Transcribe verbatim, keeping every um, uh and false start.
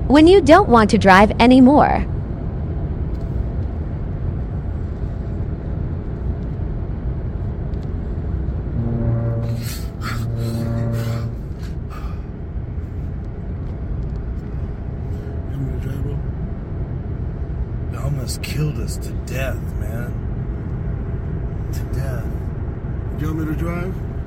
When you don't want to drive anymore. They almost killed us to death, man. To death. You want me to drive?